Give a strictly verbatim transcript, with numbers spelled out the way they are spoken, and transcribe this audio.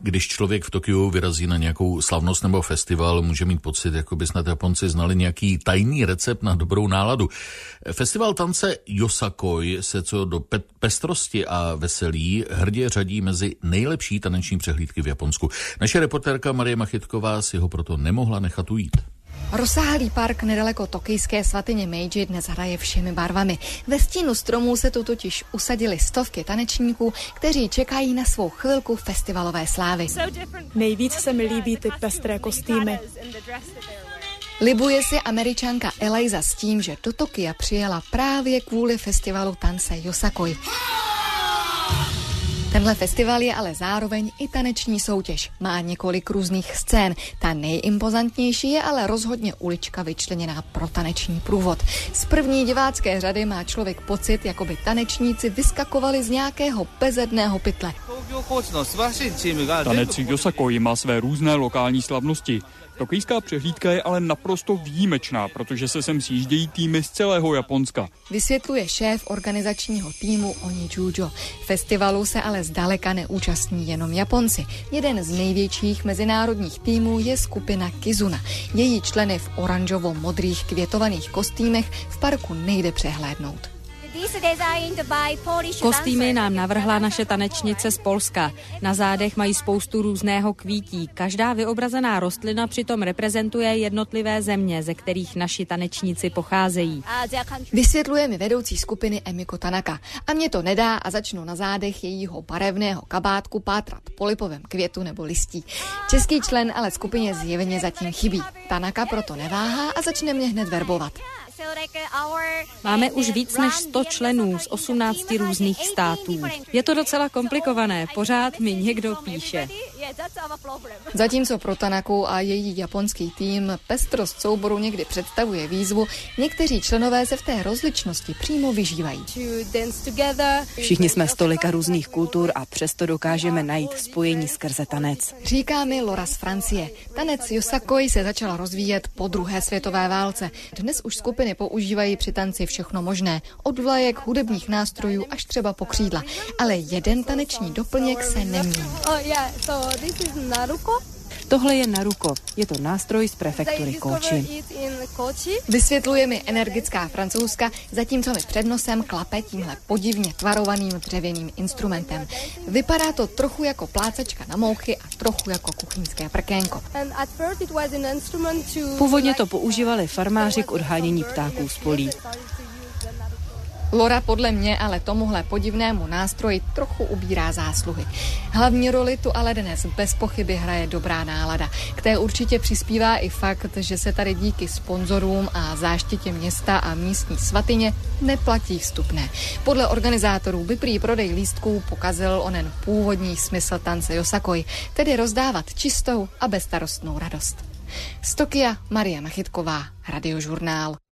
Když člověk v Tokiu vyrazí na nějakou slavnost nebo festival, může mít pocit, jako by snad Japonci znali nějaký tajný recept na dobrou náladu. Festival tance Yosakoi se co do pe- pestrosti a veselí hrdě řadí mezi nejlepší taneční přehlídky v Japonsku. Naše reportérka Marie Machytková si ho proto nemohla nechat ujít. Rozsáhlý park nedaleko tokijské svatyně Meiji dnes hraje všemi barvami. Ve stínu stromů se tu totiž usadili stovky tanečníků, kteří čekají na svou chvilku festivalové slávy. Nejvíc se mi líbí ty pestré kostýmy. Libuje si Američanka Eliza s tím, že do Tokia přijela právě kvůli festivalu tance Yosakoi. Tenhle festival je ale zároveň i taneční soutěž. Má několik různých scén. Ta nejimpozantnější je ale rozhodně ulička vyčleněná pro taneční průvod. Z první divácké řady má člověk pocit, jako by tanečníci vyskakovali z nějakého bezedného pytle. Tanec Yosakoi má své různé lokální slavnosti. Tokijská přehlídka je ale naprosto výjimečná, protože se sem sjíždějí týmy z celého Japonska. Vysvětluje šéf organizačního týmu Oni Jujo. Festivalu se ale zdaleka neúčastní jenom Japonci. Jeden z největších mezinárodních týmů je skupina Kizuna. Její členy v oranžovo-modrých květovaných kostýmech v parku nejde přehlédnout. Kostýmy nám navrhla naše tanečnice z Polska. Na zádech mají spoustu různého kvítí. Každá vyobrazená rostlina přitom reprezentuje jednotlivé země, ze kterých naši tanečníci pocházejí. Vysvětluje mi vedoucí skupiny Emiko Tanaka. A mě to nedá a začnu na zádech jejího barevného kabátku pátrat po lipovém květu nebo listí. Český člen ale skupině zjevně zatím chybí. Tanaka proto neváhá a začne mě hned verbovat. Máme už víc než sto členů z osmnácti různých států. Je to docela komplikované, pořád mi někdo píše. Zatímco pro Tanaku a její japonský tým pestrost souboru někdy představuje výzvu, někteří členové se v té rozličnosti přímo vyžívají. Všichni jsme z tolika různých kultur a přesto dokážeme najít spojení skrze tanec. Říká mi Laura z Francie. Tanec Yosakoi se začal rozvíjet po druhé světové válce. Dnes už skupiny používají při tanci všechno možné, od vlajek, hudebních nástrojů až třeba po křídla. Ale jeden taneční doplněk se nemění. Tohle je naruko, je to nástroj z prefektury Koči. Vysvětluje mi energická Francouzka, zatímco mi před nosem klape tímhle podivně tvarovaným dřevěným instrumentem. Vypadá to trochu jako plácačka na mouchy a trochu jako kuchyňské prkénko. Původně to používali farmáři k odhánění ptáků z polí. Laura podle mě ale tomuhle podivnému nástroji trochu ubírá zásluhy. Hlavní roli tu ale dnes bez pochyby hraje dobrá nálada. K té určitě přispívá i fakt, že se tady díky sponzorům a záštitě města a místní svatyně neplatí vstupné. Podle organizátorů by prý prodej lístků pokazil onen původní smysl tance Yosakoi, tedy rozdávat čistou a bezstarostnou radost. Z Tokia Marie Machytková, Radiožurnál.